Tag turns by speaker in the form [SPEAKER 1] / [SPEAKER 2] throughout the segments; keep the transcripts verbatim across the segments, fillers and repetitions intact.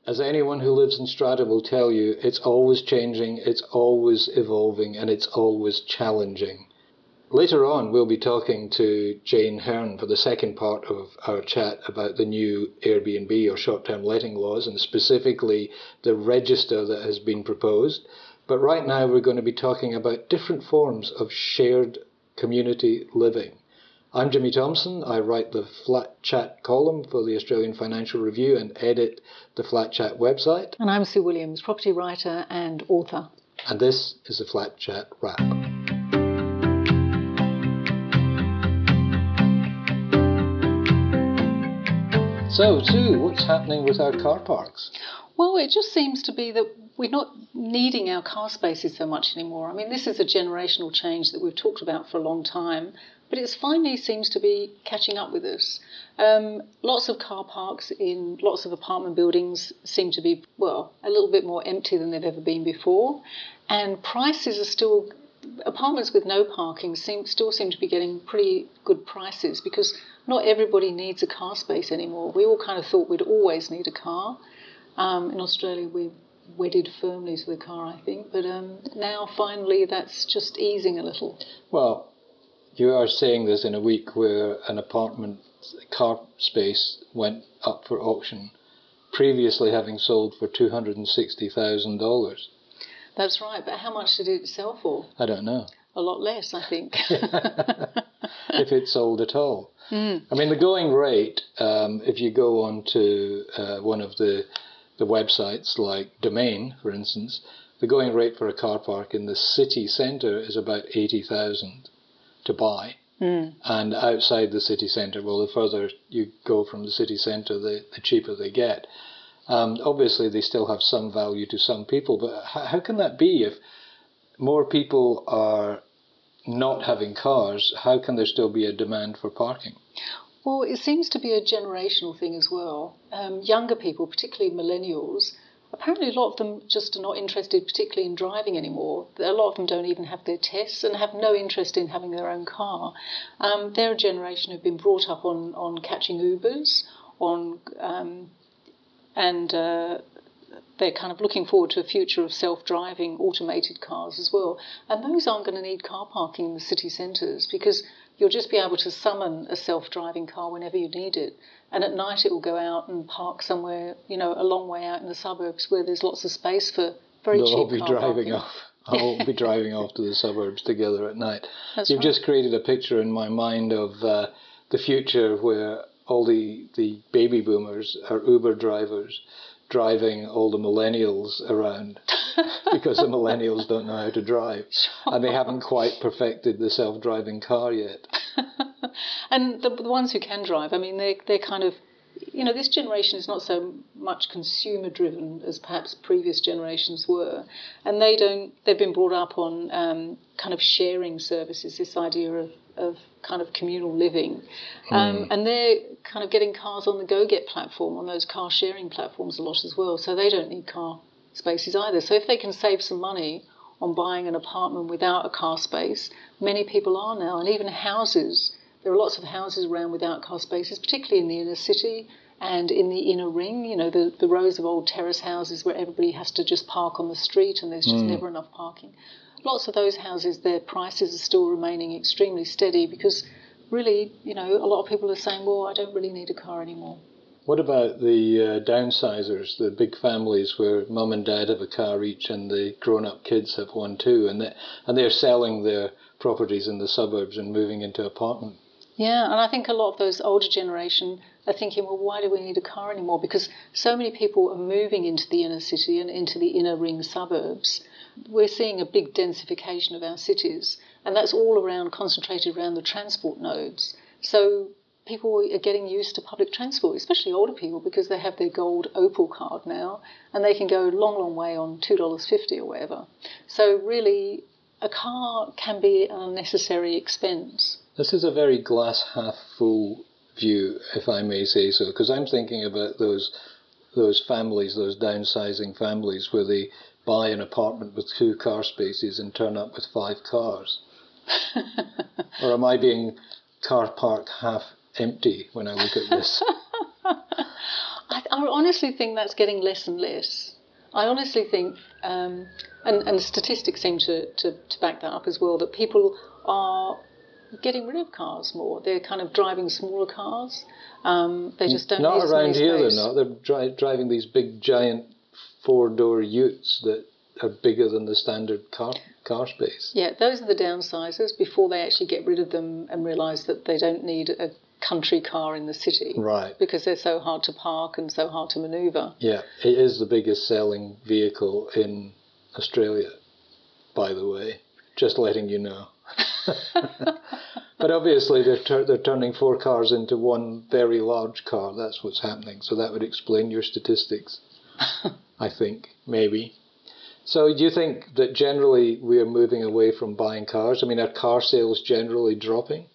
[SPEAKER 1] As anyone who lives in Strata will tell you, it's always changing, it's always evolving, and it's always challenging. Later on, we'll be talking to Jane Hearn for the second part of our chat about the new Airbnb or short-term letting laws, and specifically the register that has been proposed. But right now, we're going to be talking about different forms of shared community living. I'm Jimmy Thompson. I write the Flat Chat column for the Australian Financial Review and edit the Flat Chat website.
[SPEAKER 2] And I'm Sue Williams, property writer and author.
[SPEAKER 1] And this is the Flat Chat Wrap. So, Sue, what's happening with our car parks?
[SPEAKER 2] Well, it just seems to be that we're not needing our car spaces so much anymore. I mean, this is a generational change that we've talked about for a long time, but it finally seems to be catching up with us. Um, lots of car parks in lots of apartment buildings seem to be, well, a little bit more empty than they've ever been before, and prices are still, apartments with no parking seem still seem to be getting pretty good prices because not everybody needs a car space anymore. We all kind of thought we'd always need a car. Um, in Australia, we're wedded firmly to the car, I think, but um, now finally that's just easing a little.
[SPEAKER 1] Well, you are saying this in a week where an apartment car space went up for auction, previously having sold for two hundred sixty thousand dollars.
[SPEAKER 2] That's right, but how much did it sell for?
[SPEAKER 1] I don't know.
[SPEAKER 2] A lot less, I think.
[SPEAKER 1] If it sold at all.
[SPEAKER 2] Mm.
[SPEAKER 1] I mean, the going rate, um, if you go on to uh, one of the, the websites like Domain, for instance, the going rate for a car park in the city centre is about eighty thousand to buy.
[SPEAKER 2] Mm.
[SPEAKER 1] And outside the city centre, well, the further you go from the city centre, the, the cheaper they get. Um, obviously, they still have some value to some people, but how, how can that be if more people are not having cars? How can there still be a demand for parking?
[SPEAKER 2] Well, it seems to be a generational thing as well. Um, younger people, particularly millennials, apparently a lot of them just are not interested particularly in driving anymore. A lot of them don't even have their tests and have no interest in having their own car. Um, they're a generation who've been brought up on, on catching Ubers, on um, and uh, they're kind of looking forward to a future of self-driving automated cars as well. And those aren't going to need car parking in the city centres because you'll just be able to summon a self-driving car whenever you need it. And at night it will go out and park somewhere, you know, a long way out in the suburbs where there's lots of space for very
[SPEAKER 1] They'll
[SPEAKER 2] cheap
[SPEAKER 1] all be
[SPEAKER 2] car
[SPEAKER 1] driving
[SPEAKER 2] parking.
[SPEAKER 1] off. I'll be driving off to the suburbs together at night.
[SPEAKER 2] That's
[SPEAKER 1] You've
[SPEAKER 2] right.
[SPEAKER 1] just created a picture in my mind of uh, the future where all the, the baby boomers are Uber drivers driving all the millennials around because the millennials don't know how to drive. And they haven't quite perfected the self-driving car yet.
[SPEAKER 2] And the, the ones who can drive, I mean, they're, they're kind of, you know, this generation is not so much consumer-driven as perhaps previous generations were. And they don't, they've been brought up on um, kind of sharing services, this idea of, of kind of communal living. Um,
[SPEAKER 1] Mm.
[SPEAKER 2] And they're kind of getting cars on the GoGet platform, on those car sharing platforms a lot as well. So they don't need car spaces either. So if they can save some money on buying an apartment without a car space, many people are now. And even houses, there are lots of houses around without car spaces, particularly in the inner city and in the inner ring, you know, the, the rows of old terrace houses where everybody has to just park on the street and there's just
[SPEAKER 1] Mm.
[SPEAKER 2] never enough parking. Lots of those houses, their prices are still remaining extremely steady because really, you know, a lot of people are saying, well, I don't really need a car anymore.
[SPEAKER 1] What about the uh, downsizers, the big families where mum and dad have a car each and the grown-up kids have one too, and, they, and they're selling their properties in the suburbs and moving into apartments?
[SPEAKER 2] Yeah, and I think a lot of those older generation are thinking, well, why do we need a car anymore? Because so many people are moving into the inner city and into the inner ring suburbs. We're seeing a big densification of our cities, and that's all around, concentrated around the transport nodes. So people are getting used to public transport, especially older people, because they have their gold Opal card now, and they can go a long, long way on two dollars fifty or whatever. So really, a car can be an unnecessary expense.
[SPEAKER 1] This is a very glass half full view, if I may say so, because I'm thinking about those those families, those downsizing families where they buy an apartment with two car spaces and turn up with five cars. Or am I being car park half empty when I look at this?
[SPEAKER 2] I, I honestly think that's getting less and less. I honestly think, um, and, and statistics seem to, to, to back that up as well, that people are getting rid of cars more. They're kind of driving smaller cars. Um, they just don't
[SPEAKER 1] not
[SPEAKER 2] need as
[SPEAKER 1] around
[SPEAKER 2] many
[SPEAKER 1] here.
[SPEAKER 2] space.
[SPEAKER 1] They're not. They're dri- driving these big, giant four-door utes that are bigger than the standard car car space.
[SPEAKER 2] Yeah, those are the downsizers before they actually get rid of them and realise that they don't need a country car in the city.
[SPEAKER 1] Right.
[SPEAKER 2] Because they're so hard to park and so hard to manoeuvre.
[SPEAKER 1] Yeah, it is the biggest selling vehicle in Australia, by the way. Just letting you know. But obviously they're, tur- they're turning four cars into one very large car. That's what's happening. So that would explain your statistics, I think, maybe. So do you think that generally we're moving away from buying cars? I mean, are car sales generally dropping?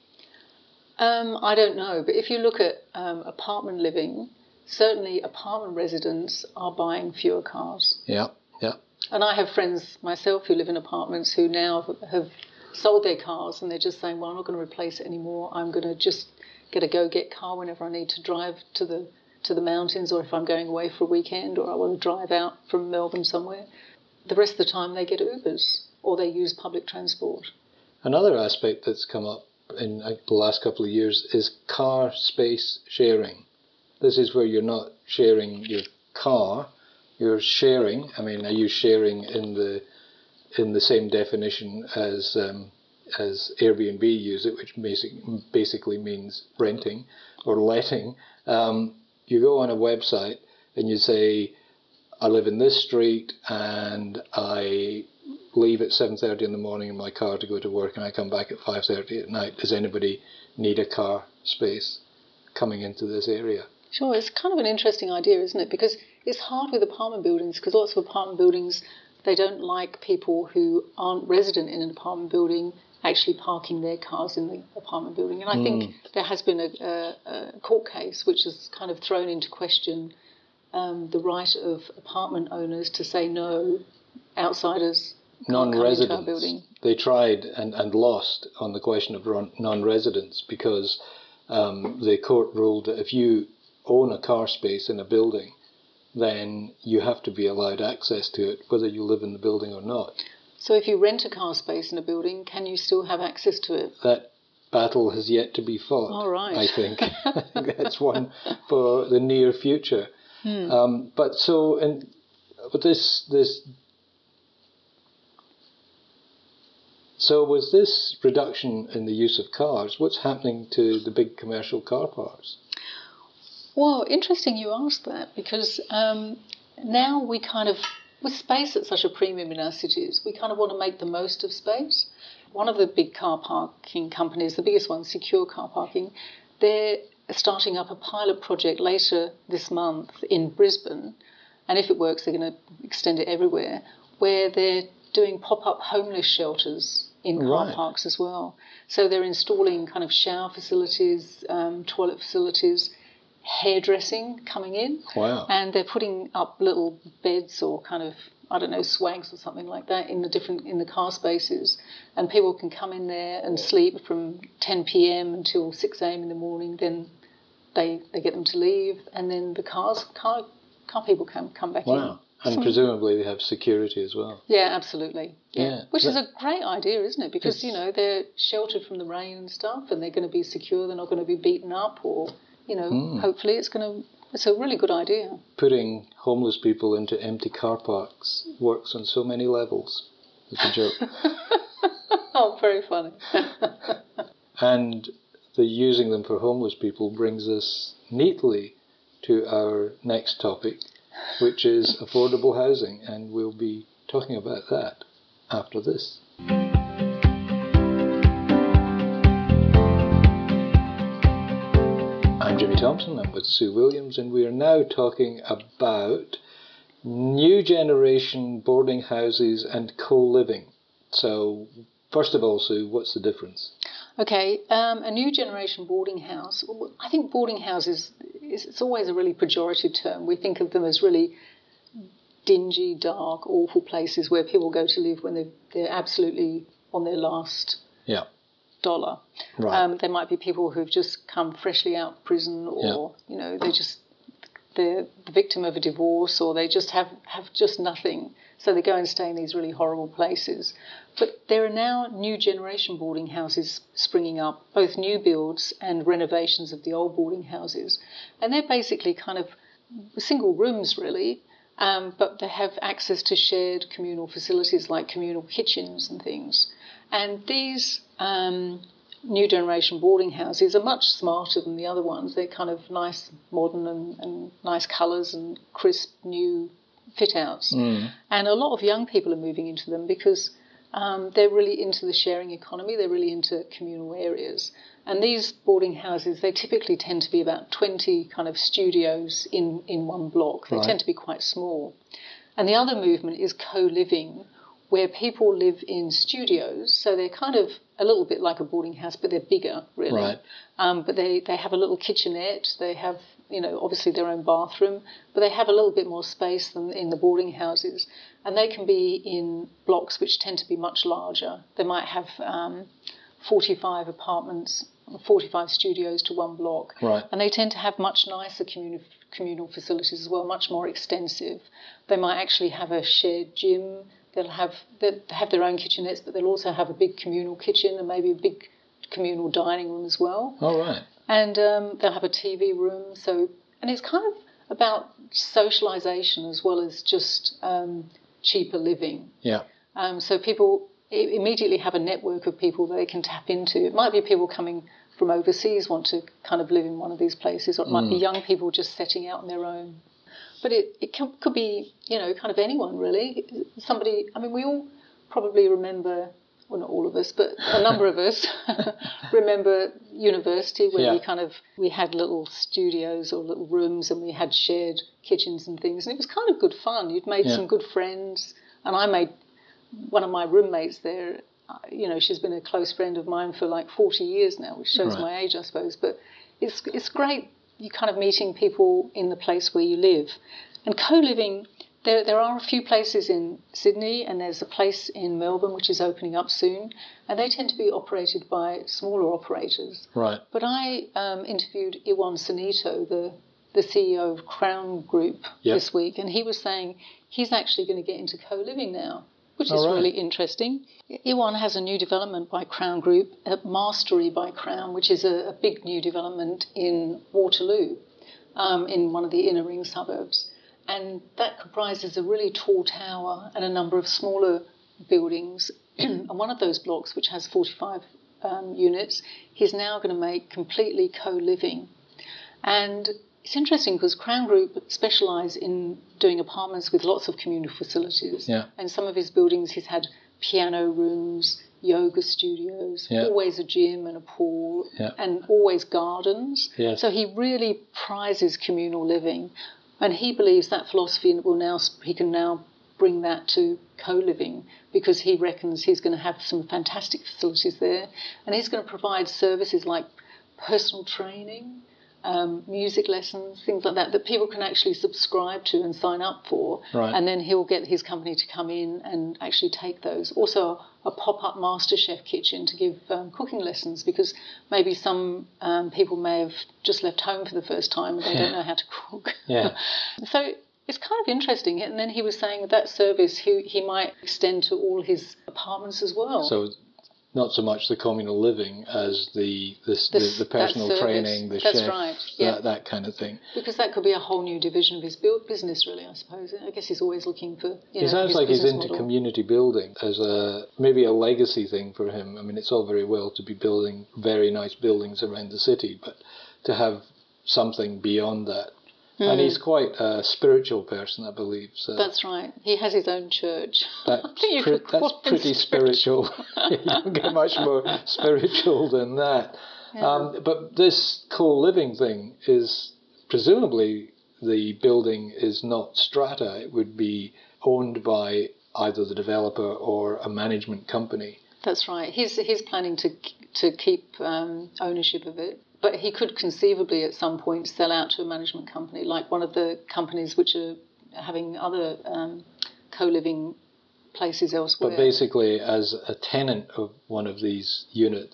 [SPEAKER 2] Um, I don't know, but if you look at um, apartment living, certainly apartment residents are buying fewer cars.
[SPEAKER 1] Yeah, yeah.
[SPEAKER 2] And I have friends myself who live in apartments who now have sold their cars and they're just saying, well, I'm not going to replace it anymore. I'm going to just get a go-get car whenever I need to drive to the to the mountains, or if I'm going away for a weekend, or I want to drive out from Melbourne somewhere. The rest of the time they get Ubers or they use public transport.
[SPEAKER 1] Another aspect that's come up in the last couple of years is car space sharing. This is where you're not sharing your car, you're sharing. I mean, are you sharing in the in the same definition as um, as Airbnb use it, which basic, basically means renting or letting? Um, you go on a website and you say, I live in this street and I leave at seven thirty in the morning in my car to go to work and I come back at five thirty at night. Does anybody need a car space coming into this area?
[SPEAKER 2] Sure, it's kind of an interesting idea, isn't it? Because it's hard with apartment buildings, because lots of apartment buildings, they don't like people who aren't resident in an apartment building actually parking their cars in the apartment building. And I mm. think there has been a, a, a court case which has kind of thrown into question um, the right of apartment owners to say no, outsiders can't come into our building.
[SPEAKER 1] They tried and, and lost on the question of non-residents because um, the court ruled that if you own a car space in a building, then you have to be allowed access to it, whether you live in the building or not.
[SPEAKER 2] So if you rent a car space in a building, can you still have access to it?
[SPEAKER 1] That battle has yet to be fought,
[SPEAKER 2] All right.
[SPEAKER 1] I think. I think that's one for the near future.
[SPEAKER 2] Hmm.
[SPEAKER 1] Um, but so, and but this this. So with this reduction in the use of cars, what's happening to the big commercial car parks?
[SPEAKER 2] Well, interesting you asked that, because um, now we kind of, with space at such a premium in our cities, we kind of want to make the most of space. One of the big car parking companies, the biggest one, Secure Car Parking, they're starting up a pilot project later this month in Brisbane, and if it works, they're going to extend it everywhere, where they're doing pop-up homeless shelters in car
[SPEAKER 1] right.
[SPEAKER 2] parks as well. So they're installing kind of shower facilities, um, toilet facilities, hairdressing coming in.
[SPEAKER 1] Wow.
[SPEAKER 2] And they're putting up little beds or kind of, I don't know, swags or something like that in the different in the car spaces, and people can come in there and sleep from ten p.m. until six a.m. in the morning. Then they they get them to leave, and then the cars car car people can come back
[SPEAKER 1] wow.
[SPEAKER 2] in.
[SPEAKER 1] Wow. And
[SPEAKER 2] Some,
[SPEAKER 1] presumably they have security as well.
[SPEAKER 2] Yeah, absolutely. Yeah,
[SPEAKER 1] yeah.
[SPEAKER 2] Which
[SPEAKER 1] that,
[SPEAKER 2] is a great idea, isn't it? Because, you know, they're sheltered from the rain and stuff, and they're going to be secure. They're not going to be beaten up, or, you know, mm. hopefully it's going to... It's a really good idea.
[SPEAKER 1] Putting homeless people into empty car parks works on so many levels. It's a joke.
[SPEAKER 2] Oh, very funny.
[SPEAKER 1] And the using them for homeless people brings us neatly to our next topic, which is affordable housing, and we'll be talking about that after this. I'm Jimmy Thompson, I'm with Sue Williams, and we are now talking about new generation boarding houses and co-living. So, first of all, Sue, what's the difference?
[SPEAKER 2] Okay, um, a new generation boarding house. I think boarding houses, it's always a really pejorative term. We think of them as really dingy, dark, awful places where people go to live when they're, they're absolutely on their last
[SPEAKER 1] yeah.
[SPEAKER 2] dollar.
[SPEAKER 1] Right.
[SPEAKER 2] Um, there might be people who've just come freshly out of prison, or,
[SPEAKER 1] yeah.
[SPEAKER 2] you know, they just they're the victim of a divorce, or they just have, have just nothing. So they go and stay in these really horrible places. But there are now new generation boarding houses springing up, both new builds and renovations of the old boarding houses. And they're basically kind of single rooms, really, um, but they have access to shared communal facilities like communal kitchens and things. And these um, new generation boarding houses are much smarter than the other ones. They're kind of nice, modern and, and nice colours and crisp new fit-outs. Mm. And a lot of young people are moving into them because um, they're really into the sharing economy. They're really into communal areas. And these boarding houses, they typically tend to be about twenty kind of studios in, in one block. They right. tend to be quite small. And the other movement is co-living, where people live in studios. So they're kind of a little bit like a boarding house, but they're bigger, really. Right. Um, but they, they have a little kitchenette. They have, you know, obviously their own bathroom, but they have a little bit more space than in the boarding houses. And they can be in blocks which tend to be much larger. They might have um, forty-five apartments, forty-five studios to one block.
[SPEAKER 1] Right.
[SPEAKER 2] And they tend to have much nicer communal, communal facilities as well, much more extensive. They might actually have a shared gym. They'll have, they'll have their own kitchenettes, but they'll also have a big communal kitchen and maybe a big communal dining room as well.
[SPEAKER 1] Oh, right.
[SPEAKER 2] And um, they'll have a T V room. So, and it's kind of about socialisation as well as just um, cheaper living.
[SPEAKER 1] Yeah.
[SPEAKER 2] Um, so people immediately have a network of people that they can tap into. It might be people coming from overseas want to kind of live in one of these places, or it might mm. be young people just setting out on their own. But it, it can, could be, you know, kind of anyone, really. Somebody, I mean, we all probably remember, well, not all of us, but a number of us remember university where yeah. we kind of, we had little studios or little rooms and we had shared kitchens and things. And it was kind of good fun. You'd made yeah. some good friends. And I made one of my roommates there, you know, she's been a close friend of mine for like forty years now, which shows right. my age, I suppose. But it's it's great. You're kind of meeting people in the place where you live. And co-living, there there are a few places in Sydney, and there's a place in Melbourne which is opening up soon, and they tend to be operated by smaller operators.
[SPEAKER 1] Right.
[SPEAKER 2] But I um, interviewed Iwan Sunito, the, the C E O of Crown Group, yep. this week, and he was saying he's actually going to get into co-living now, which is right. really interesting. Iwan has a new development by Crown Group, uh, Mastery by Crown, which is a, a big new development in Waterloo, um, in one of the inner ring suburbs. And that comprises a really tall tower and a number of smaller buildings. And one of those blocks, which has forty-five um, units, he's now going to make completely co-living. And it's interesting because Crown Group specialise in doing apartments with lots of communal facilities.
[SPEAKER 1] Yeah.
[SPEAKER 2] And some of his buildings, he's had piano rooms, yoga studios, yeah. always a gym and a pool,
[SPEAKER 1] yeah.
[SPEAKER 2] and always gardens.
[SPEAKER 1] Yes.
[SPEAKER 2] So he really prizes communal living. And he believes that philosophy will now, he can now bring that to co-living, because he reckons he's going to have some fantastic facilities there. And he's going to provide services like personal training, Um, music lessons, things like that, that people can actually subscribe to and sign up for.
[SPEAKER 1] Right.
[SPEAKER 2] And then he'll get his company to come in and actually take those. Also, a pop-up MasterChef kitchen to give um, cooking lessons, because maybe some um, people may have just left home for the first time and they yeah. don't know how to cook.
[SPEAKER 1] Yeah.
[SPEAKER 2] So it's kind of interesting. And then he was saying that that service he, he might extend to all his apartments as well.
[SPEAKER 1] So not so much the communal living as the this, the, the personal training, the
[SPEAKER 2] That's
[SPEAKER 1] chef,
[SPEAKER 2] right. yeah.
[SPEAKER 1] that, that kind of thing.
[SPEAKER 2] Because that could be a whole new division of his build business, really, I suppose. I guess he's always looking for, you know,
[SPEAKER 1] He sounds
[SPEAKER 2] his
[SPEAKER 1] like he's into
[SPEAKER 2] model.
[SPEAKER 1] community building as a maybe a legacy thing for him. I mean, it's all very well to be building very nice buildings around the city, but to have something beyond that. Mm. And he's quite a spiritual person, I believe. So
[SPEAKER 2] that's right. He has his own church.
[SPEAKER 1] That's, pre- that's pretty spiritual. You don't get much more spiritual than that. Yeah. Um, but this co-living thing is, presumably, the building is not strata. It would be owned by either the developer or a management company.
[SPEAKER 2] That's right. He's, he's planning to, to keep um, ownership of it. But he could conceivably at some point sell out to a management company, like one of the companies which are having other um, co-living places elsewhere.
[SPEAKER 1] But basically, as a tenant of one of these units,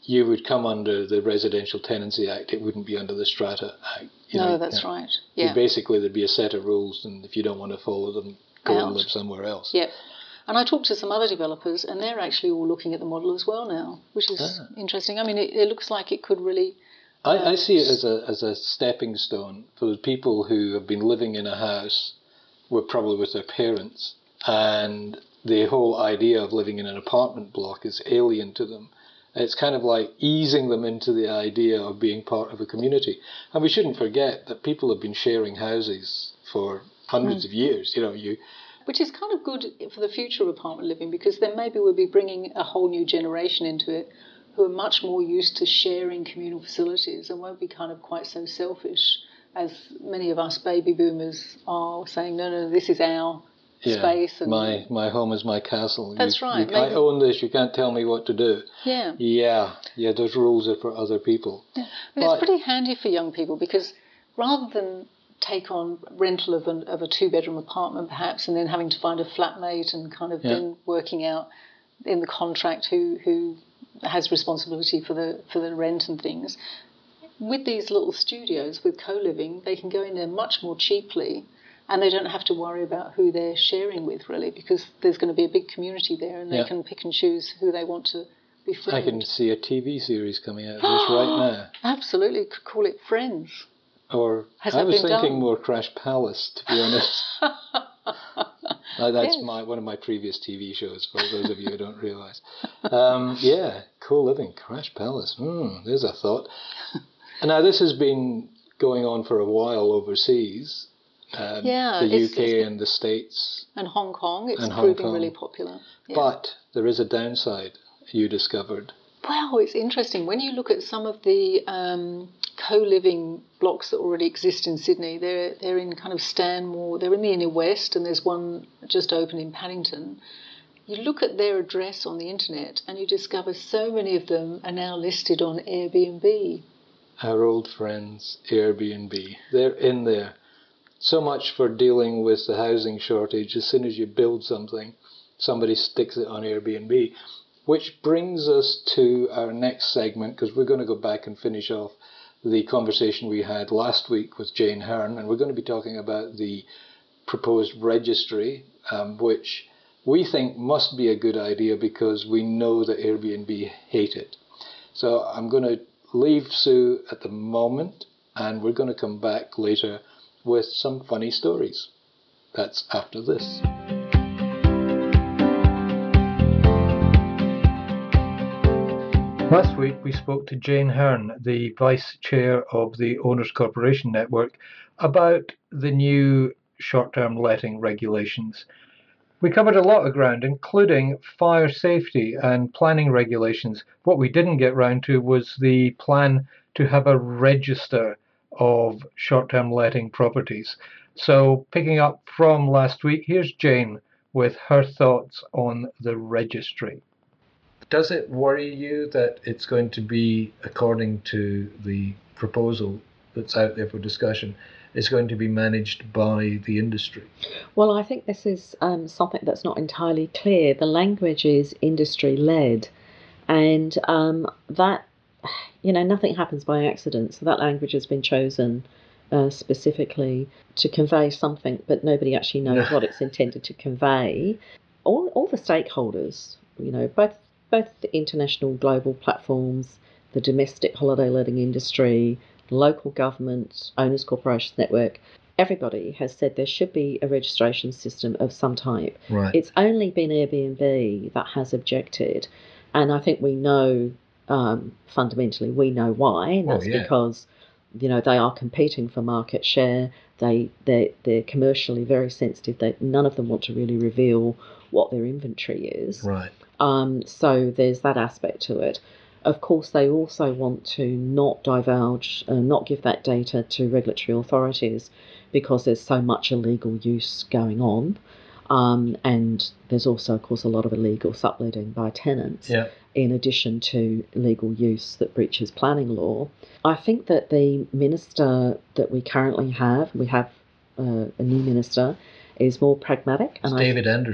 [SPEAKER 1] you would come under the Residential Tenancy Act. It wouldn't be under the Strata Act. You
[SPEAKER 2] no,
[SPEAKER 1] know,
[SPEAKER 2] that's
[SPEAKER 1] you know,
[SPEAKER 2] right. Yeah.
[SPEAKER 1] Basically, there'd be a set of rules, and if you don't want to follow them, go
[SPEAKER 2] Out.
[SPEAKER 1] and live somewhere else.
[SPEAKER 2] Yep. And I talked to some other developers, and they're actually all looking at the model as well now, which is ah. interesting. I mean, it, it looks like it could really...
[SPEAKER 1] Uh, I, I see it as a as a stepping stone for the people who have been living in a house, were probably with their parents, and the whole idea of living in an apartment block is alien to them. It's kind of like easing them into the idea of being part of a community. And we shouldn't forget that people have been sharing houses for hundreds mm. of years. You know, you...
[SPEAKER 2] Which is kind of good for the future of apartment living, because then maybe we'll be bringing a whole new generation into it who are much more used to sharing communal facilities and won't be kind of quite so selfish as many of us baby boomers are, saying, no, no, this is our
[SPEAKER 1] yeah,
[SPEAKER 2] space. And
[SPEAKER 1] my my home is my castle.
[SPEAKER 2] That's
[SPEAKER 1] you,
[SPEAKER 2] right.
[SPEAKER 1] You, I own this. You can't tell me what to do.
[SPEAKER 2] Yeah.
[SPEAKER 1] Yeah. Yeah, those rules are for other people.
[SPEAKER 2] Yeah. But, but it's pretty handy for young people, because rather than take on rental of, an, of a two-bedroom apartment perhaps, and then having to find a flatmate and kind of yeah. then working out in the contract who who has responsibility for the for the rent and things. With these little studios with co-living, they can go in there much more cheaply, and they don't have to worry about who they're sharing with, really, because there's going to be a big community there, and they yeah. can pick and choose who they want to befriend.
[SPEAKER 1] I can see a T V series coming out of this right now.
[SPEAKER 2] Absolutely, could call it Friends.
[SPEAKER 1] Or
[SPEAKER 2] Has
[SPEAKER 1] I was thinking
[SPEAKER 2] done?
[SPEAKER 1] more Crash Palace, to be honest. uh, that's yes. my one of my previous T V shows, for those of you who don't realise. Um, yeah, co-living, Crash Palace. Mm, there's a thought. Now, this has been going on for a while overseas. Um,
[SPEAKER 2] yeah,
[SPEAKER 1] the U K and the States.
[SPEAKER 2] And Hong Kong. It's
[SPEAKER 1] and
[SPEAKER 2] proving
[SPEAKER 1] Hong Kong.
[SPEAKER 2] really popular. Yeah.
[SPEAKER 1] But there is a downside, you discovered.
[SPEAKER 2] Wow, it's interesting. When you look at some of the um, co-living blocks that already exist in Sydney, they're they're in kind of Stanmore, they're in the inner west, and there's one just open in Paddington. You look at their address on the internet and you discover so many of them are now listed on Airbnb.
[SPEAKER 1] Our old friends, Airbnb. They're in there. So much for dealing with the housing shortage. As soon as you build something, somebody sticks it on Airbnb. Which brings us to our next segment, because we're going to go back and finish off the conversation we had last week with Jane Hearn, and we're going to be talking about the proposed registry, um, which we think must be a good idea because we know that Airbnb hate it. So I'm going to leave Sue at the moment, and we're going to come back later with some funny stories. That's after this. Last week we spoke to Jane Hearn, the Vice Chair of the Owners Corporation Network, about the new short-term letting regulations. We covered a lot of ground, including fire safety and planning regulations. What we didn't get round to was the plan to have a register of short-term letting properties. So picking up from last week, here's Jane with her thoughts on the registry. Does it worry you that it's going to be, according to the proposal that's out there for discussion, it's going to be managed by the industry?
[SPEAKER 3] Well, I think this is um, something that's not entirely clear. The language is industry-led, and um, that, you know, nothing happens by accident. So that language has been chosen uh, specifically to convey something, but nobody actually knows what it's intended to convey. All, all the stakeholders, you know, both both the international global platforms, the domestic holiday letting industry, local government, Owners Corporations Network, everybody has said there should be a registration system of some type.
[SPEAKER 1] Right.
[SPEAKER 3] It's only been Airbnb that has objected, and I think we know, um, fundamentally, we know why, and that's oh, yeah. because, you know, they are competing for market share. They, they're, they're commercially very sensitive. They, none of them want to really reveal what their inventory is.
[SPEAKER 1] Right.
[SPEAKER 3] Um, so there's that aspect to it. Of course, they also want to not divulge, uh, not give that data to regulatory authorities because there's so much illegal use going on. Um, and there's also, of course, a lot of illegal subletting by tenants,
[SPEAKER 1] yeah.
[SPEAKER 3] in addition to illegal use that breaches planning law. I think that the minister that we currently have, we have uh, a new minister, is more pragmatic.
[SPEAKER 1] It's
[SPEAKER 3] and
[SPEAKER 1] David
[SPEAKER 3] I,
[SPEAKER 1] Anderson.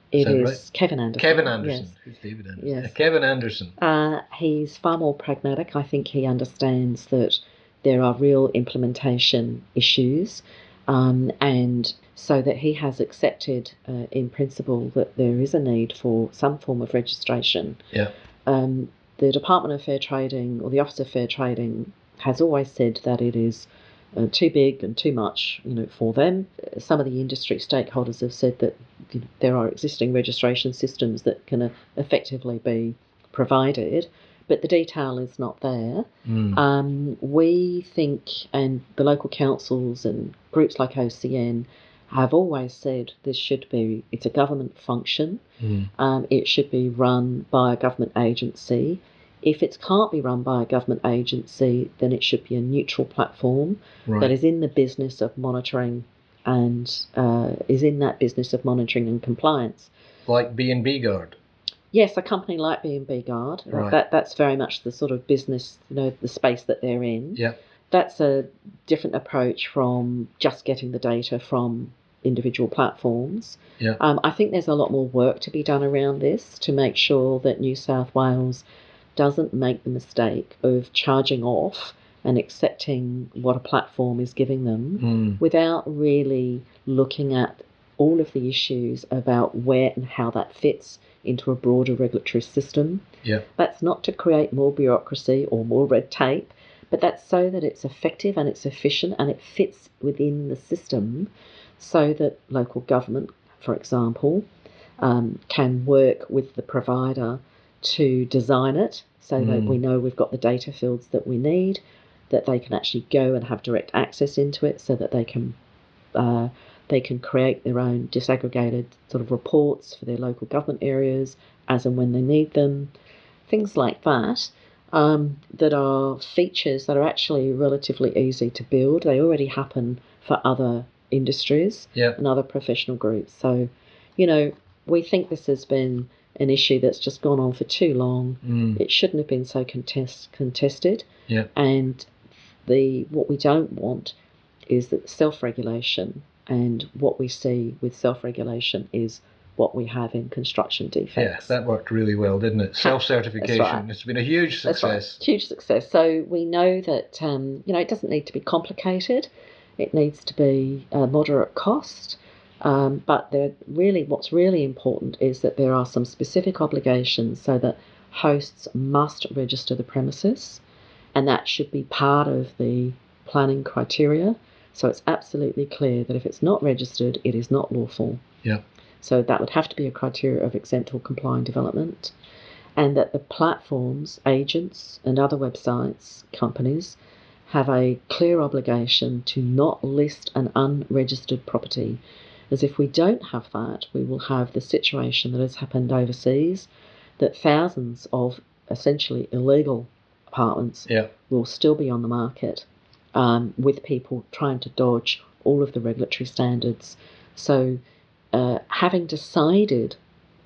[SPEAKER 3] It
[SPEAKER 4] Is that
[SPEAKER 3] is
[SPEAKER 4] right?
[SPEAKER 3] Kevin Anderson.
[SPEAKER 4] Kevin Anderson.
[SPEAKER 3] Yes.
[SPEAKER 4] Who's David Anderson?
[SPEAKER 3] Yes.
[SPEAKER 4] Uh, Kevin Anderson.
[SPEAKER 3] Uh, he's far more pragmatic. I think he understands that there are real implementation issues, um, and so that he has accepted uh, in principle that there is a need for some form of registration.
[SPEAKER 4] Yeah.
[SPEAKER 3] Um, the Department of Fair Trading, or the Office of Fair Trading, has always said that it is uh, too big and too much, you know, for them. Some of the industry stakeholders have said that you know, there are existing registration systems that can uh, effectively be provided, but the detail is not there.
[SPEAKER 4] Mm.
[SPEAKER 3] Um, we think, and the local councils and groups like O C N have always said this should be, it's a government function.
[SPEAKER 4] Mm.
[SPEAKER 3] Um, it should be run by a government agency. If it can't be run by a government agency, then it should be a neutral platform
[SPEAKER 4] Right.
[SPEAKER 3] that is in the business of monitoring and uh, is in that business of monitoring and compliance.
[SPEAKER 4] Like B and B Guard.
[SPEAKER 3] Yes, a company like B and B Guard.
[SPEAKER 4] Right.
[SPEAKER 3] That that's very much the sort of business, you know, the space that they're in.
[SPEAKER 4] Yeah.
[SPEAKER 3] That's a different approach from just getting the data from individual platforms.
[SPEAKER 4] Yeah.
[SPEAKER 3] Um, I think there's a lot more work to be done around this to make sure that New South Wales doesn't make the mistake of charging off and accepting what a platform is giving them
[SPEAKER 4] Mm.
[SPEAKER 3] without really looking at all of the issues about where and how that fits into a broader regulatory system.
[SPEAKER 4] Yeah.
[SPEAKER 3] That's not to create more bureaucracy or more red tape, but that's so that it's effective and it's efficient and it fits within the system so that local government, for example, um, can work with the provider to design it so
[SPEAKER 4] Mm.
[SPEAKER 3] that we know we've got the data fields that we need, that they can actually go and have direct access into it so that they can uh, they can create their own disaggregated sort of reports for their local government areas as and when they need them, things like that, um, that are features that are actually relatively easy to build. They already happen for other industries
[SPEAKER 4] Yeah.
[SPEAKER 3] and other professional groups. So, you know, we think this has been an issue that's just gone on for too long.
[SPEAKER 4] Mm.
[SPEAKER 3] It shouldn't have been so contest, contested.
[SPEAKER 4] Yeah.
[SPEAKER 3] And the what we don't want is that self-regulation, and what we see with self-regulation is what we have in construction defects.
[SPEAKER 4] Yes, that worked really well, didn't it? Self-certification.
[SPEAKER 3] That's right.
[SPEAKER 4] It's been a huge
[SPEAKER 3] That's
[SPEAKER 4] success.
[SPEAKER 3] right. Huge success. So we know that um, you know it doesn't need to be complicated. It needs to be a moderate cost. Um, but there really, what's really important is that there are some specific obligations so that hosts must register the premises, and that should be part of the planning criteria. So it's absolutely clear that if it's not registered, it is not lawful.
[SPEAKER 4] Yeah.
[SPEAKER 3] So that would have to be a criteria of exempt or compliant development, and that the platforms, agents and other websites, companies, have a clear obligation to not list an unregistered property. As if we don't have that, we will have the situation that has happened overseas, that thousands of essentially illegal apartments
[SPEAKER 4] Yeah.
[SPEAKER 3] will still be on the market, um, with people trying to dodge all of the regulatory standards. So uh, having decided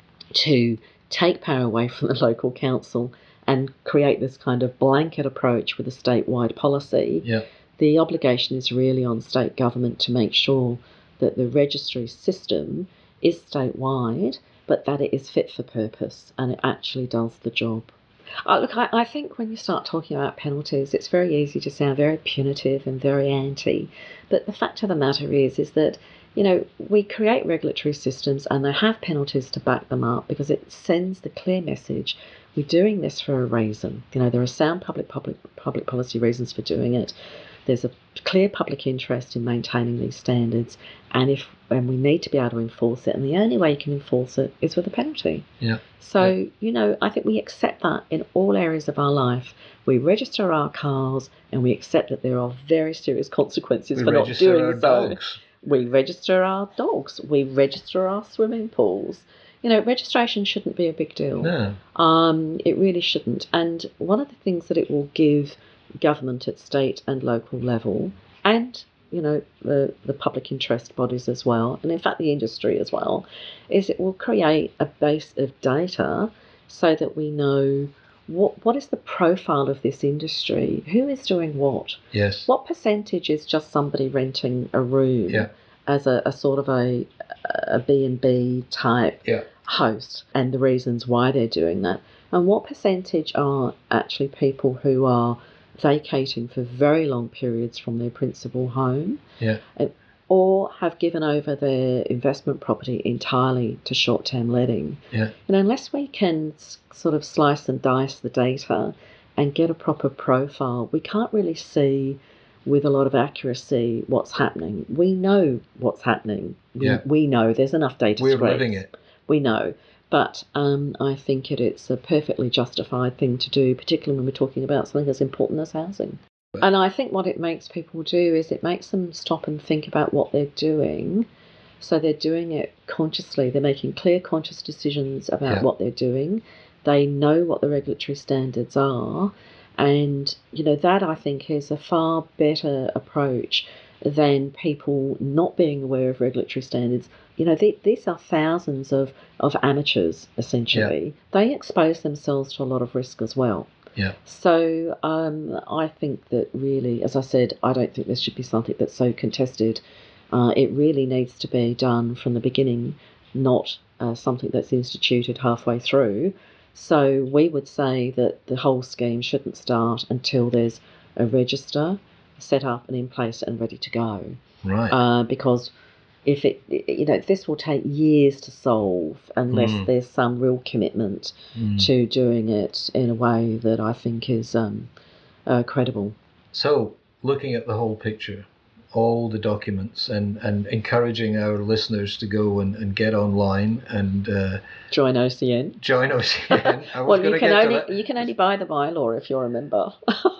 [SPEAKER 3] to take power away from the local council and create this kind of blanket approach with a statewide policy,
[SPEAKER 4] Yeah.
[SPEAKER 3] the obligation is really on state government to make sure that the registry system is statewide, but that it is fit for purpose and it actually does the job. Uh, look, I, I think when you start talking about penalties, it's very easy to sound very punitive and very anti. But the fact of the matter is, is that, you know, we create regulatory systems and they have penalties to back them up because it sends the clear message we're doing this for a reason. You know, there are sound public public public policy reasons for doing it. There's a clear public interest in maintaining these standards, and if and we need to be able to enforce it, and the only way you can enforce it is with a penalty.
[SPEAKER 4] Yeah.
[SPEAKER 3] So,
[SPEAKER 4] Yeah.
[SPEAKER 3] you know, I think we accept that in all areas of our life. We register our cars and we accept that there are very serious consequences
[SPEAKER 4] We
[SPEAKER 3] for not
[SPEAKER 4] register
[SPEAKER 3] doing
[SPEAKER 4] our
[SPEAKER 3] so.
[SPEAKER 4] dogs.
[SPEAKER 3] We register our dogs. We register our swimming pools. You know, registration shouldn't be a big deal.
[SPEAKER 4] No.
[SPEAKER 3] Um, it really shouldn't. And one of the things that it will give government at state and local level, and you know the the public interest bodies as well, and in fact the industry as well, is it will create a base of data so that we know what what is the profile of this industry, who is doing what,
[SPEAKER 4] Yes.
[SPEAKER 3] what percentage is just somebody renting a room,
[SPEAKER 4] Yeah.
[SPEAKER 3] as a, a sort of a, a B and B type
[SPEAKER 4] Yeah.
[SPEAKER 3] host and the reasons why they're doing that. And what percentage are actually people who are vacating for very long periods from their principal home?
[SPEAKER 4] Yeah.
[SPEAKER 3] Or have given over their investment property entirely to short-term letting.
[SPEAKER 4] Yeah.
[SPEAKER 3] And unless we can s- sort of slice and dice the data and get a proper profile, we can't really see with a lot of accuracy what's happening. We know what's happening. We,
[SPEAKER 4] Yeah.
[SPEAKER 3] we know there's enough data.
[SPEAKER 4] We're
[SPEAKER 3] scrapes.
[SPEAKER 4] living it.
[SPEAKER 3] We know. But um, I think it, it's a perfectly justified thing to do, particularly when we're talking about something as important as housing. And I think what it makes people do is it makes them stop and think about what they're doing. So they're doing it consciously. They're making clear, conscious decisions about
[SPEAKER 4] Yeah.
[SPEAKER 3] what they're doing. They know what the regulatory standards are. And, you know, that I think is a far better approach than people not being aware of regulatory standards. You know, th- these are thousands of, of amateurs, essentially. They expose themselves to a lot of risk as well.
[SPEAKER 4] Yeah.
[SPEAKER 3] So um, I think that really, as I said, I don't think this should be something that's so contested. Uh, it really needs to be done from the beginning, not uh, something that's instituted halfway through. So we would say that the whole scheme shouldn't start until there's a register set up and in place and ready to go.
[SPEAKER 4] Right.
[SPEAKER 3] Uh, because if it, you know, this will take years to solve unless
[SPEAKER 4] Mm.
[SPEAKER 3] there's some real commitment
[SPEAKER 4] Mm.
[SPEAKER 3] to doing it in a way that I think is um, uh, credible.
[SPEAKER 4] So, looking at the whole picture, all the documents, and, and encouraging our listeners to go and, and get online and uh,
[SPEAKER 3] Join O C N.
[SPEAKER 4] join O C N. I was
[SPEAKER 3] Well,
[SPEAKER 4] gonna
[SPEAKER 3] you can
[SPEAKER 4] get to
[SPEAKER 3] only
[SPEAKER 4] that.
[SPEAKER 3] you can only buy the bylaw if you're a member.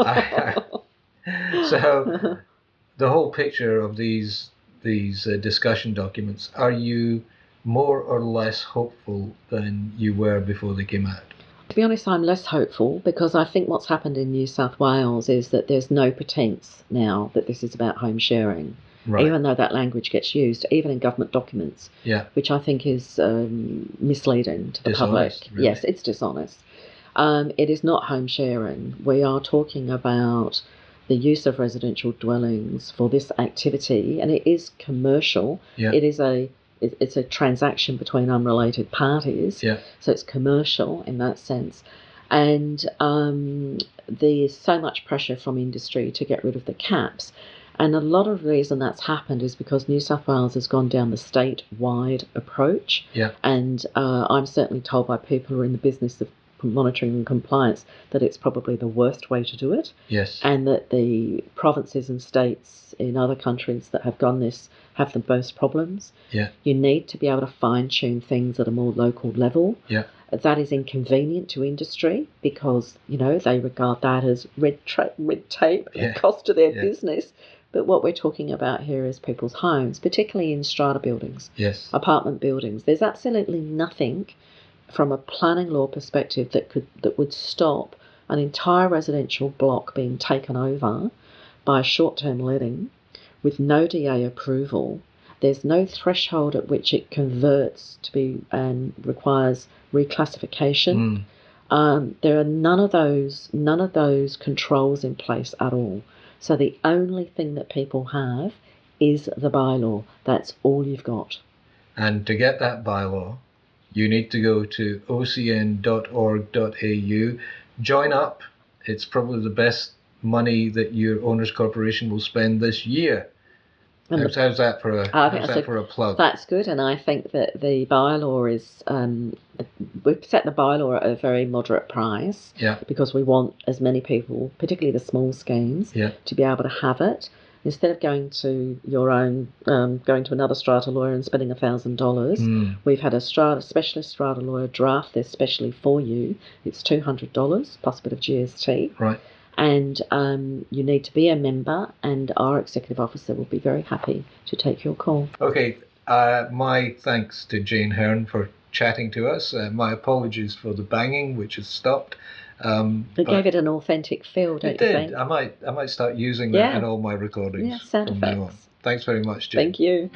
[SPEAKER 4] So, the whole picture of these these uh, discussion documents, are you more or less hopeful than you were before they came out?
[SPEAKER 3] To be honest, I'm less hopeful because I think what's happened in New South Wales is that there's no pretense now that this is about home sharing,
[SPEAKER 4] Right.
[SPEAKER 3] even though that language gets used, even in government documents,
[SPEAKER 4] Yeah.
[SPEAKER 3] which I think is um, misleading to the
[SPEAKER 4] Dishonest,
[SPEAKER 3] public.
[SPEAKER 4] really.
[SPEAKER 3] Yes, it's dishonest. Um, it is not home sharing. We are talking about the use of residential dwellings for this activity, and it is commercial.
[SPEAKER 4] Yeah.
[SPEAKER 3] It is a it, it's a transaction between unrelated parties.
[SPEAKER 4] Yeah.
[SPEAKER 3] So it's commercial in that sense. And um, there's so much pressure from industry to get rid of the caps. And a lot of the reason that's happened is because New South Wales has gone down the state-wide approach.
[SPEAKER 4] Yeah.
[SPEAKER 3] And uh, I'm certainly told by people who are in the business of monitoring and compliance that it's probably the worst way to do it.
[SPEAKER 4] Yes.
[SPEAKER 3] And that the provinces and states in other countries that have gone this have the most problems.
[SPEAKER 4] Yeah.
[SPEAKER 3] You need to be able to fine-tune things at a more local level.
[SPEAKER 4] Yeah.
[SPEAKER 3] That is inconvenient to industry because, you know, they regard that as red, tra- red tape
[SPEAKER 4] Yeah.
[SPEAKER 3] and cost to their
[SPEAKER 4] Yeah.
[SPEAKER 3] business. But what we're talking about here is people's homes, particularly in strata buildings,
[SPEAKER 4] Yes.
[SPEAKER 3] apartment buildings. There's absolutely nothing from a planning law perspective that could that would stop an entire residential block being taken over by short-term letting with no D A approval. There's no threshold at which it converts to be and requires reclassification.
[SPEAKER 4] Mm.
[SPEAKER 3] Um, there are none of those none of those controls in place at all. So the only thing that people have is the bylaw. That's all you've got.
[SPEAKER 4] And to get that bylaw, you need to go to o c n dot org dot a u, join up. It's probably the best money that your Owners Corporation will spend this year.
[SPEAKER 3] And
[SPEAKER 4] How's,
[SPEAKER 3] the-
[SPEAKER 4] how's that for a
[SPEAKER 3] I think
[SPEAKER 4] how's
[SPEAKER 3] that's
[SPEAKER 4] that
[SPEAKER 3] a-
[SPEAKER 4] for a plug?
[SPEAKER 3] That's good, and I think that the bylaw is um, we've set the bylaw at a very moderate price
[SPEAKER 4] Yeah.
[SPEAKER 3] because we want as many people, particularly the small schemes,
[SPEAKER 4] Yeah.
[SPEAKER 3] to be able to have it. Instead of going to your own, um, going to another strata lawyer and spending a thousand dollars,
[SPEAKER 4] Mm.
[SPEAKER 3] we've had a strata specialist strata lawyer draft this specially for you. It's two hundred dollars plus a bit of G S T.
[SPEAKER 4] Right.
[SPEAKER 3] And um, you need to be a member, and our executive officer will be very happy to take your call.
[SPEAKER 4] Okay. Uh, my thanks to Jane Hearn for chatting to us. Uh, my apologies for the banging, which has stopped. Um,
[SPEAKER 3] It
[SPEAKER 4] but
[SPEAKER 3] gave it an authentic feel, don't
[SPEAKER 4] it
[SPEAKER 3] you
[SPEAKER 4] did.
[SPEAKER 3] think?
[SPEAKER 4] I might I might start using that
[SPEAKER 3] Yeah.
[SPEAKER 4] in all my recordings.
[SPEAKER 3] Yeah, sound
[SPEAKER 4] from now on.
[SPEAKER 3] effects.
[SPEAKER 4] Thanks very much, Jane.
[SPEAKER 3] Thank you.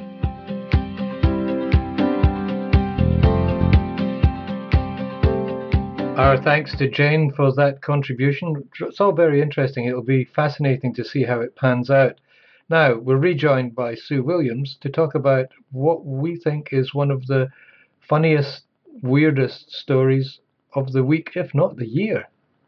[SPEAKER 1] Our thanks to Jane for that contribution. It's all very interesting. It'll be fascinating to see how it pans out. Now, we're rejoined by Sue Williams to talk about what we think is one of the funniest, weirdest stories of the week, if not the year.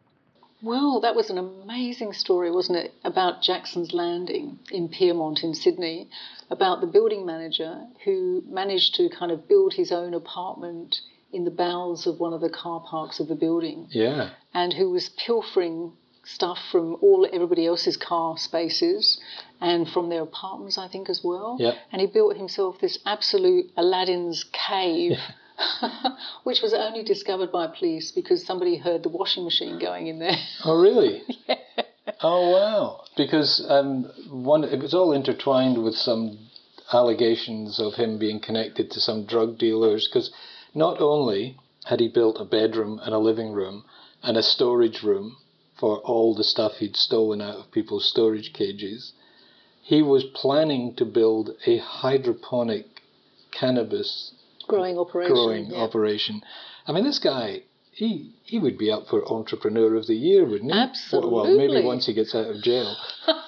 [SPEAKER 2] Well, that was an amazing story, wasn't it, about Jackson's Landing in Piermont in Sydney, about the building manager who managed to kind of build his own apartment in the bowels of one of the car parks of the building.
[SPEAKER 1] Yeah.
[SPEAKER 2] And who was pilfering stuff from all everybody else's car spaces and from their apartments, I think, as well.
[SPEAKER 1] Yeah.
[SPEAKER 2] And he built himself this absolute Aladdin's cave.
[SPEAKER 1] Yeah.
[SPEAKER 2] Which was only discovered by police because somebody heard the washing machine going in there.
[SPEAKER 1] Oh, really?
[SPEAKER 2] Yeah.
[SPEAKER 1] Oh, wow. Because um, one, it was all intertwined with some allegations of him being connected to some drug dealers, because not only had he built a bedroom and a living room and a storage room for all the stuff he'd stolen out of people's storage cages, he was planning to build a hydroponic cannabis
[SPEAKER 2] growing operation.
[SPEAKER 1] Growing
[SPEAKER 2] yeah.
[SPEAKER 1] operation. I mean, this guy, he he would be up for Entrepreneur of the Year, wouldn't he?
[SPEAKER 2] Absolutely.
[SPEAKER 1] Well, maybe once he gets out of jail.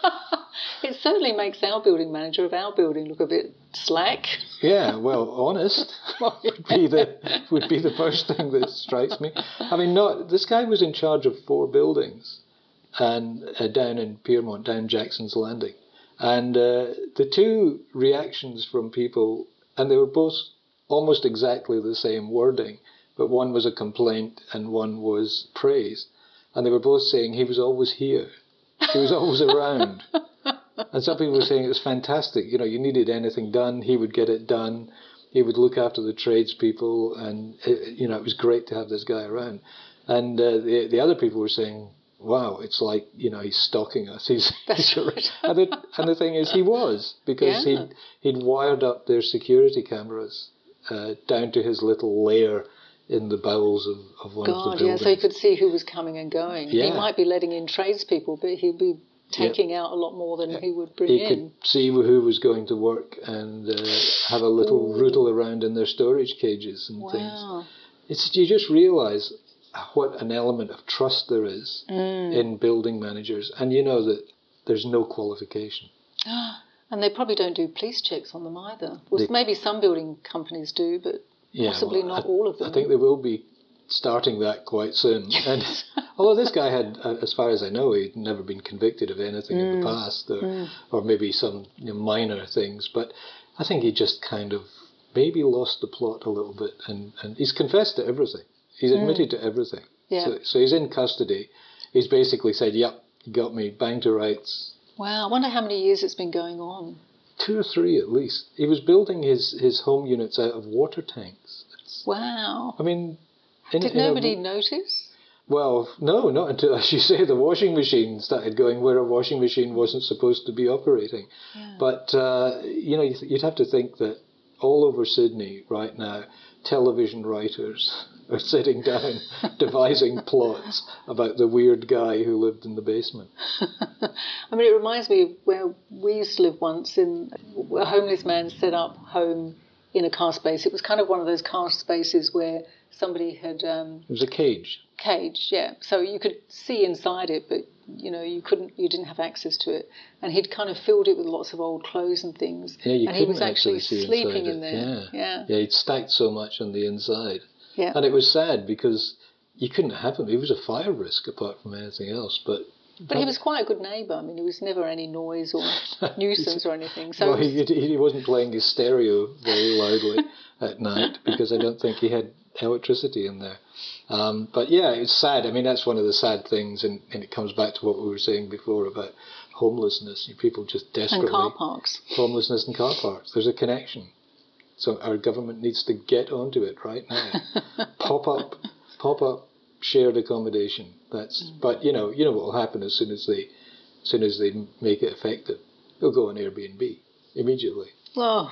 [SPEAKER 2] It certainly makes our building manager of our building look a bit slack.
[SPEAKER 1] Yeah, well, honest would be the would be the first thing that strikes me. I mean, not this guy was in charge of four buildings, and uh, down in Piermont, down Jackson's Landing, and uh, the two reactions from people, and they were both almost exactly the same wording, but one was a complaint and one was praise. And they were both saying he was always here. He was always around. And some people were saying it was fantastic. You know, you needed anything done, he would get it done. He would look after the tradespeople, and, it, you know, it was great to have this guy around. And uh, the, the other people were saying, wow, it's like, you know, he's stalking us. He's,
[SPEAKER 2] That's right.
[SPEAKER 1] and, the, and the thing is, he was, because
[SPEAKER 2] Yeah.
[SPEAKER 1] he'd, he'd wired up their security cameras Uh, down to his little lair in the bowels of, of one
[SPEAKER 2] God,
[SPEAKER 1] of the
[SPEAKER 2] yeah,
[SPEAKER 1] buildings.
[SPEAKER 2] so he could see who was coming and going.
[SPEAKER 1] Yeah.
[SPEAKER 2] He might be letting in tradespeople, but he'd be taking out a lot more than he would bring
[SPEAKER 1] He
[SPEAKER 2] in.
[SPEAKER 1] could see who was going to work and uh, have a little
[SPEAKER 2] Ooh.
[SPEAKER 1] rootle around in their storage cages and
[SPEAKER 2] Wow.
[SPEAKER 1] things. It's, you just realise what an element of trust there is
[SPEAKER 2] Mm.
[SPEAKER 1] in building managers. And you know that there's no qualification.
[SPEAKER 2] And they probably don't do police checks on them either. Well,
[SPEAKER 1] They-
[SPEAKER 2] maybe some building companies do, but
[SPEAKER 1] Yeah,
[SPEAKER 2] possibly
[SPEAKER 1] well,
[SPEAKER 2] not
[SPEAKER 1] I,
[SPEAKER 2] all of them.
[SPEAKER 1] I think they will be starting that quite soon. And although this guy had, uh, as far as I know, he'd never been convicted of anything in the past, or,
[SPEAKER 2] Mm.
[SPEAKER 1] or maybe some you know, minor things, but I think he just kind of maybe lost the plot a little bit, and, and he's confessed to everything. He's admitted to everything.
[SPEAKER 2] Yeah.
[SPEAKER 1] So, so he's in custody. He's basically said, yep, you got me, bang to rights.
[SPEAKER 2] Wow, I wonder how many years it's been going on.
[SPEAKER 1] Two or three at least. He was building his, his home units out of water tanks. It's,
[SPEAKER 2] Wow.
[SPEAKER 1] I mean... In,
[SPEAKER 2] Did
[SPEAKER 1] in a-
[SPEAKER 2] nobody notice?
[SPEAKER 1] Well, no, not until, as you say, the washing machine started going where a washing machine wasn't supposed to be operating.
[SPEAKER 2] Yeah.
[SPEAKER 1] But, uh, you know, you'd have to think that all over Sydney right now, television writers are sitting down devising plots about the weird guy who lived in the basement.
[SPEAKER 2] I mean, it reminds me of where we used to live once. In a homeless man set up home in a car space. It was kind of one of those car spaces where somebody had um,
[SPEAKER 1] It was a cage.
[SPEAKER 2] cage, yeah. So you could see inside it, but you know you couldn't, you didn't have access to it. And he'd kind of filled it with lots of old clothes and things.
[SPEAKER 1] Yeah, you
[SPEAKER 2] and he
[SPEAKER 1] couldn't
[SPEAKER 2] was actually,
[SPEAKER 1] see
[SPEAKER 2] sleeping
[SPEAKER 1] inside
[SPEAKER 2] in
[SPEAKER 1] it.
[SPEAKER 2] there.
[SPEAKER 1] Yeah.
[SPEAKER 2] Yeah,
[SPEAKER 1] Yeah, he'd stacked so much on the inside.
[SPEAKER 2] yeah.
[SPEAKER 1] And it was sad because you couldn't have him. He was a fire risk apart from anything else. But
[SPEAKER 2] But he was quite a good neighbour. I mean, there was never any noise or nuisance or anything. So
[SPEAKER 1] well,
[SPEAKER 2] it was-
[SPEAKER 1] he, he wasn't playing his stereo very loudly at night because I don't think he had electricity in there. Um, but yeah, it's sad. I mean, that's one of the sad things, and, and it comes back to what we were saying before about homelessness. People just desperately...
[SPEAKER 2] and car parks.
[SPEAKER 1] Homelessness and car parks. There's a connection. So our government needs to get onto it right now. pop up, pop up shared accommodation. That's. Mm. But you know, you know what will happen as soon as they, as soon as they make it effective, they'll go on Airbnb immediately.
[SPEAKER 2] Oh.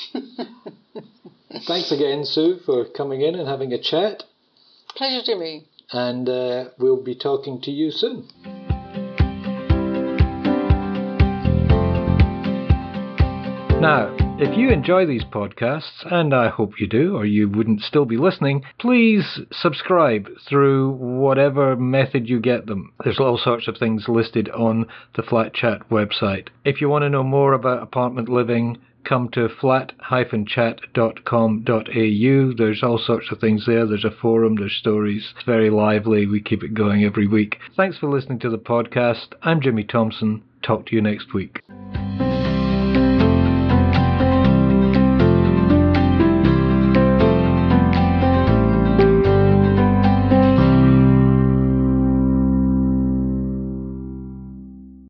[SPEAKER 1] Thanks again, Sue, for coming in and having a chat.
[SPEAKER 2] Pleasure, Jimmy.
[SPEAKER 1] And uh, we'll be talking to you soon. Now,
[SPEAKER 4] If you enjoy these podcasts, and I hope you do, or you wouldn't still be listening, please subscribe through whatever method you get them. There's all sorts of things listed on the Flat Chat website. If you want to know more about apartment living, come to flat dash chat dot com dot a u. There's all sorts of things there. There's a forum, there's stories. It's very lively. We keep it going every week. Thanks for listening to the podcast. I'm Jimmy Thompson. Talk to you next week.